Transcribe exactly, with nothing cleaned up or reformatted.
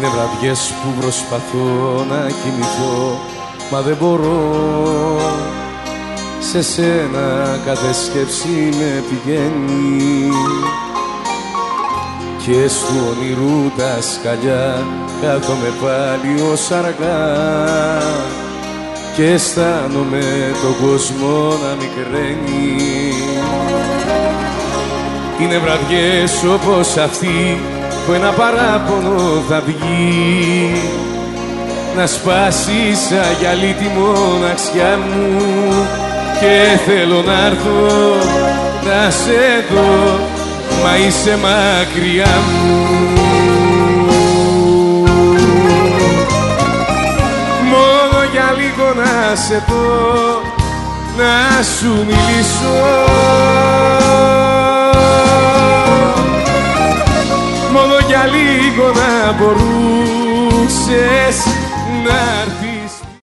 Είναι βραδιές που προσπαθώ να κοιμηθώ, μα δεν μπορώ. Σε σένα κάθε σκέψη με πηγαίνει και στου όνειρου τα σκαλιά κάθομαι πάλι ως αργά και αισθάνομαι τον κόσμο να μικραίνει. Είναι βραδιές όπως αυτή που ένα παράπονο θα βγει να σπάσει σαν γυαλί τη μοναξιά μου και θέλω να έρθω να σε δω, μα είσαι μακριά μου. Μόνο για λίγο να σε δω, να σου μιλήσω, μόνο για λίγο να μπορούσες